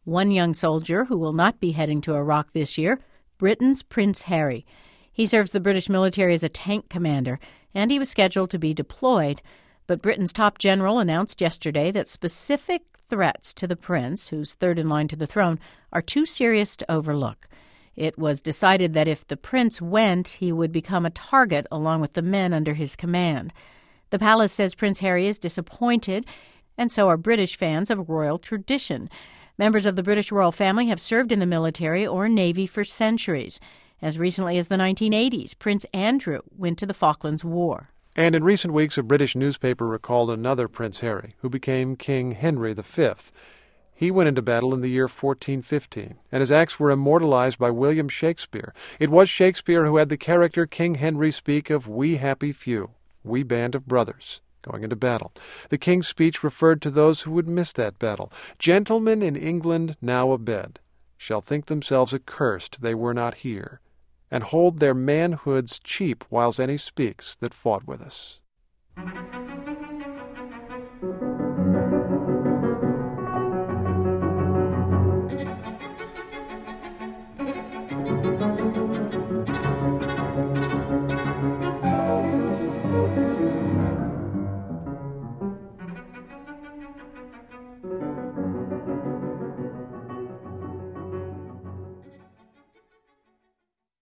One young soldier who will not be heading to Iraq this year, Britain's Prince Harry. He serves the British military as a tank commander, and he was scheduled to be deployed. But Britain's top general announced yesterday that specific threats to the prince, who's third in line to the throne, are too serious to overlook. It was decided that if the prince went, he would become a target along with the men under his command. The palace says Prince Harry is disappointed, and so are British fans of royal tradition. Members of the British royal family have served in the military or navy for centuries. As recently as the 1980s, Prince Andrew went to the Falklands War. And in recent weeks, a British newspaper recalled another Prince Harry, who became King Henry V. He went into battle in the year 1415, and his acts were immortalized by William Shakespeare. It was Shakespeare who had the character King Henry speak of "we happy few, we band of brothers," going into battle. The king's speech referred to those who would miss that battle. "Gentlemen in England now abed shall think themselves accursed they were not here, and hold their manhoods cheap whiles any speaks that fought with us."